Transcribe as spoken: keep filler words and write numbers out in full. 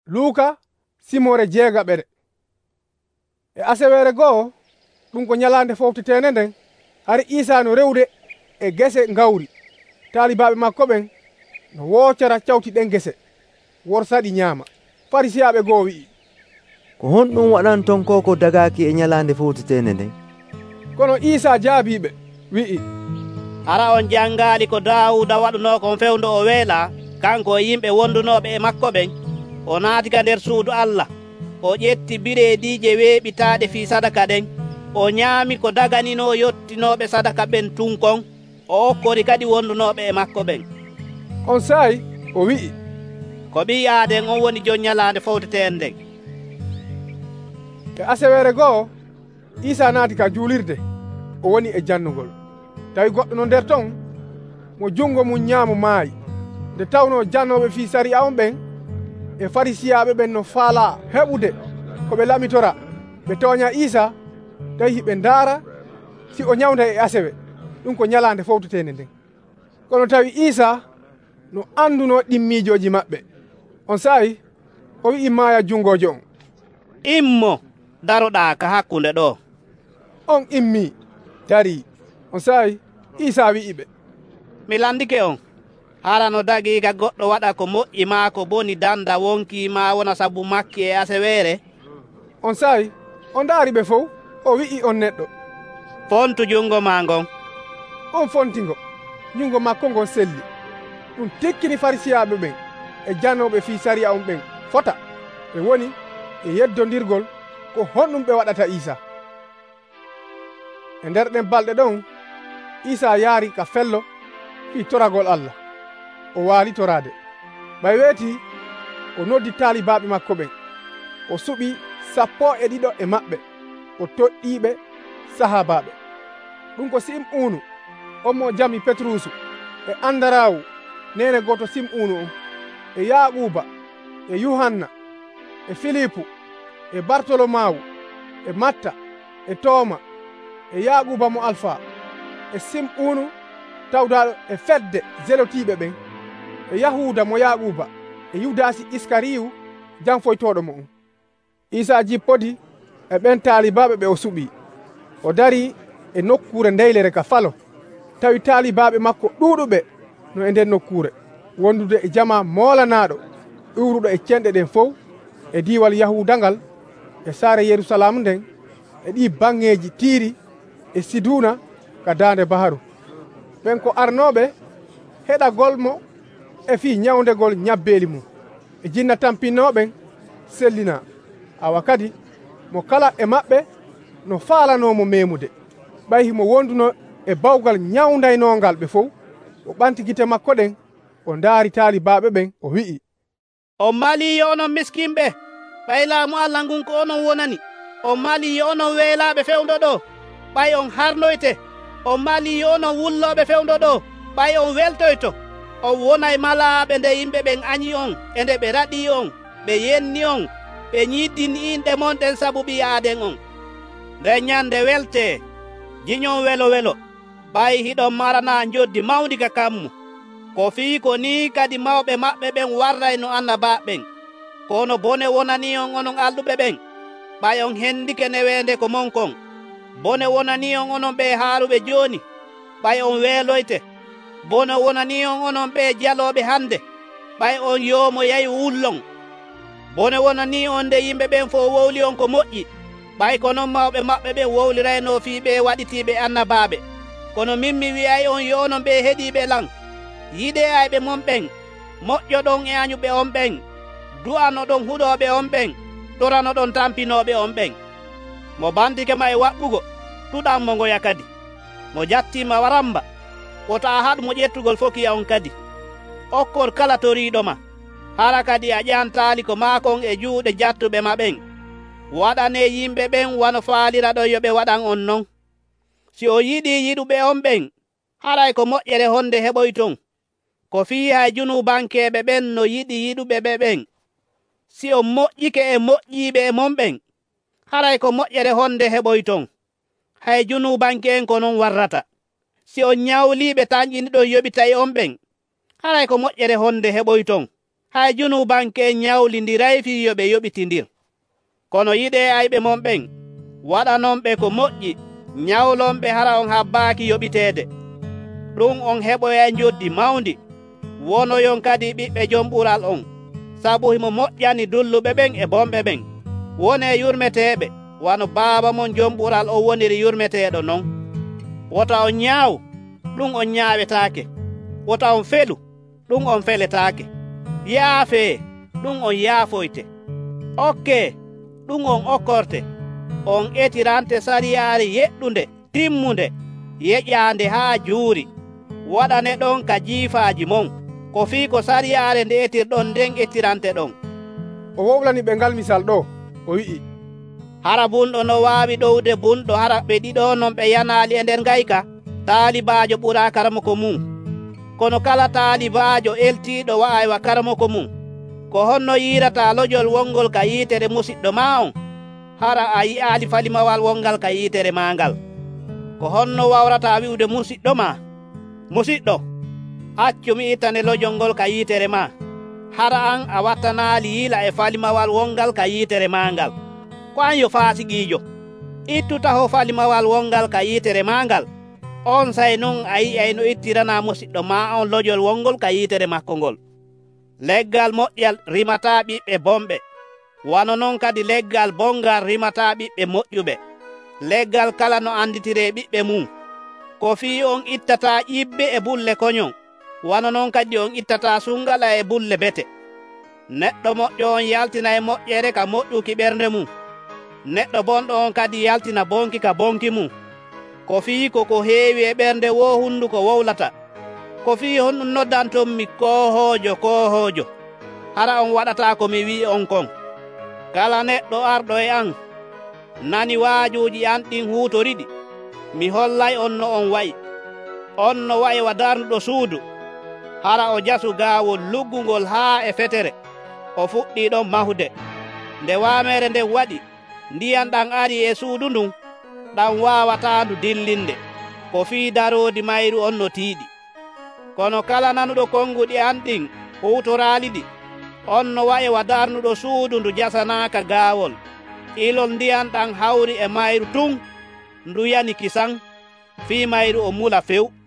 Luuka simore jeegaɓere. E asewere goo ɗum ko nyalande fowtetende nden hari Isa no rewde e gese ngawri. Taalibaɓe makko ɓen no wocara cawti ɗen gese worsaɗi ñaama. Farisiyaɓe goo wi'i, ko honɗum waɗan ton ko ko dagaki e nyalande fowtetende nden? Kono Isa jaabiɓe wi'i, hara on jangaali ko Daawuda waɗuno kon fewndo o weela kanko e yimɓe wondunoɓe e makko ɓen. O naati ka nder suudu Allah, o ƴetti bireedije weeɓitaɗe fi sadaka ɗen, o ñaami ko daganino yottinoɓe sadaka ɓen tunkon, o okkori kadi wondunoɓe e makko ɓen. On saayi o wi'i, ko ɓii aaden on woni jon nyalande fowtetende nden. E asewere goo Isa naati ka juulirde, o woni e jannugol. Tawi goɗɗo no nder ton mo jungo mum ñaamo maayi. Nde tawno jannoɓe fi sariya on ɓen e farisiyaɓe ɓen no faala heɓude ko ɓe lamitora ɓe tooña Isa, tawi hiɓe ndaara si o ñawda e asewe, ɗum ko nyalande fowtetende nden. Kono tawi Isa no anduno ɗimmijoji maɓɓe, on saayi o wi'i maaya jungojo on, immo daroɗa ka hakkunde ɗo. On immi dari. On saayi Isa wi'iɓe, mi landike on, hara no dagi ka goɗɗo waɗa ko moƴƴi ma ko boni danda wonki ma wona sabu makki e asewere. On saayi on daari ɓe fof, o wi'i on neɗɗo, fontu jungo ma ngon. On fontingo, jungo makko ngon selli. Ɗum tekkini farisiyaɓe ɓen e jannoɓe fi sariya on ɓen fota ɓe woni e yeddondirgol ko honɗum ɓe waɗata Isa. E nder ɗen balɗe ɗon Isa yaari ka fello fi toragol Allah, o waali torade. Ɓay weeti o noddi taalibaɓe makko ɓen, o suɓi sappo e ɗiɗo e maɓɓe, o toɗɗiɓe sahabaɓe. Ɗum ko Sim'unu, on mo jami Petrusu, e Andarawu nene goto Sim'unu on, e Yaquba, e Yuhanna, e Filipu, e Bartolomawu, e Matta, e Toma, e Yaquba mo Alfa, e Sim'unu tawdaɗo e fedde zelotiɓe ɓen, e Yahuda mo Yaquba, e Yudasi Iskariyu janfoytoɗo mo on. Isa jippodi e ɓen taalibaɓe ɓe o suɓi. O dari e nokkure ndeylere ka falo, tawi taalibaɓe makko ɗuuɗuɓe no e nden nokkure, wondude e jama moolanaɗo iwruɗo e cenɗe ɗen fof e diwal Yahuda ngal e saare Yerusalem nden e ɗi bangeji Tiiri e Siduna ka dande baharu. ɓen ko arnoɓe heɗagol mo e fi ñawdegol ñabbeli mum e jinna tampinnoɓen sellina, awa kadi mo kala e maɓɓe no faalanomo memude. ɓay himo wonduno e bawgal ñawdaynongal ɓe fof, o ɓanti gite makko ɗen, o ndaari taalibaɓe ɓen, o wi'i, on mali yo onon miskinɓe, ɓay laamu Allah ngun ko onon wonani. On mali yo onon weelaɓe fewndo ɗo, ɓay on harnoyte. On mali yo onon wulloɓe fewndo ɗo, ɓay on weltoyto. On wonay malaɓe nde yimɓe ɓen añi on e nde ɓe raɗi on, ɓe yenni on, ɓe ñiddini inɗe monɗen sabu ɓi aaden on. Nde ñande welte, jiñon welo welo, ɓay hiɗon marana joddi mawdi ka kammu. Ko fii ko ni kadi mawɓe maɓɓe ɓen warray no annabaɓen. Kono bone wonani on onon alɗuɓe ɓen, ɓay on hendike newende ko monkon. Bone wonani on onon ɓe haaruɓe joni, ɓay on weeloyte. Bone wonani on onon ɓe jaloɓe hande, ɓay on yoomo yayi wullon. Bone wonani on nde yimɓe ɓen fo wowli on ko moƴƴi, ɓay ko non mawɓe maɓɓe ɓen wowlirayno fi ɓe waɗitiɓe annabaɓe. Kono min mi wiyay on yo onon ɓe heeɗiɓe lan, yiɗe ayɓe mon ɓen, moƴƴoɗon e añuɓe on ɓen, du'anoɗon huɗoɓe on ɓen, toranoɗon tampinoɓe on ɓen. Mo bandike ma e waɓɓugo, tuɗanmo ngoya kadi. Mo jattima waramba, woto a haɗmo ƴettugol fokiya on kadi. Okkor kala toriɗo ma, hara kadi a ƴantali ko makon e juuɗe jattuɓe ma ɓen. Waɗane yimɓe ɓen wano faalira ɗon yoɓe waɗan on non. Si o yiɗi yiɗuɓe on ɓen, haray ko moƴƴere honde heɓoyton. Ko fii hay junubankeɓe ɓen no yiɗi yiɗuɓe ɓe ɓen. Si on moƴƴike e moƴƴiɓe e mon ɓen, haray ko moƴƴere honde heɓoyton. Hay junubanke en ko non warrata. Si on ñawliɓe tanƴiniɗon yoɓitay on ɓen, haray ko moƴƴere honde heɓoyton. hay junubanke nyawlindiray fi yoɓe yoɓitindir. Kono yiɗe ayɓe mon ɓen waɗanomɓe ko moƴƴi, nyawlonɓe hara on habbaaki yoɓiteede. Ɗum on heɓoya joddi mawndi. Wonoyon kadi ɓiɓɓe jom ɓural on, sabu himo moƴƴani dulluɓe ɓen e bomɓe ɓen. Wone yurmeteɓe wano baaba mon jom ɓural o woniri yurmeteɗo non. Wota on ñaaw, ɗum on ñaawetaake. Wota on felu, ɗum on feletaake. Yaafe, ɗum on yaafoyte. Okke, ɗum on okkorte. On etirante sariyaare yeɗɗunde timmunde yeƴƴaande haa juuri. Waɗane ɗon ka jiifaaji mon, ko fii ko sariyaare nde etirɗon nden ettirante ɗon. O wowlani ɓe ngal misal ɗo, o wi'i, hara bunɗo no waawi ɗowde bunɗo hara ɓe ɗiɗo non ɓe yanaali e nder ngayka, taalibaajo ɓuraa karamoko mum. Kono kala taalibaajo eltiiɗo wa'aywa karamoko mum. Ko honno yiirata lojol wongol ka yiitere musiɗɗo ma on, hara a yi'aali falimawal wongal ka yiitere ma ngal. Ko honno wawrata wi'ude musiɗɗo ma, musiɗɗo, accu mi ittane lojol ngol ka yiitere ma, hara an a wattanaali yiila e falimawal wongal ka yiitere ma ngal. Ko an yo faasigiijo, ittu taho falimawal wongal ka yiitere ma ngal. On say non a yi'ay no ittirana musiɗɗo ma on lojol wongol ka yiitere makko ngol. Leggal moƴƴal rimata ɓiɓɓe bomɓe, wano noon kadi leggal bongal rimata ɓiɓɓe moƴƴuɓe. Leggal kala no anditire ɓiɓɓe mum. Ko fii on ittata ƴibbe e bulle koñon, wano noon kadi on ittata sungala e bulle bete. Neɗɗo moƴƴo on yaltina e moƴƴere ka moƴƴuki ɓernde mum. Neɗɗo bonɗo on kadi yaltina bonki ka bonki mum. Ko fii koko heewi e ɓernde wo hunduko wowlata. Ko fii honɗum noddanton mi kohojo kohojo, hara on waɗata ko mi wi on kon. Kala neɗɗo arɗo e an nani waajuuji an ɗin huutoriɗi, mi hollay on no on wayi. On no wayi wa darnuɗo suudu, hara o jasu gaawol luggungol haa e fetere, o fuɗɗi ɗon mahude. Nde waamere nde waɗi, ndiyam ɗan ari e suudu ndun, ɗan waawata ndu dillinde. Ko fii daroodi mayru on no tiiɗi. Kono kala nanuɗo konguɗi an ɗin huutoraali ɗi, on no wayi wa darnuɗo suudu ndu jasanaaka gaawol. Ilol ndiyam ɗan hawri e mayru tun, ndu yani kisan, fii mayru o mula few.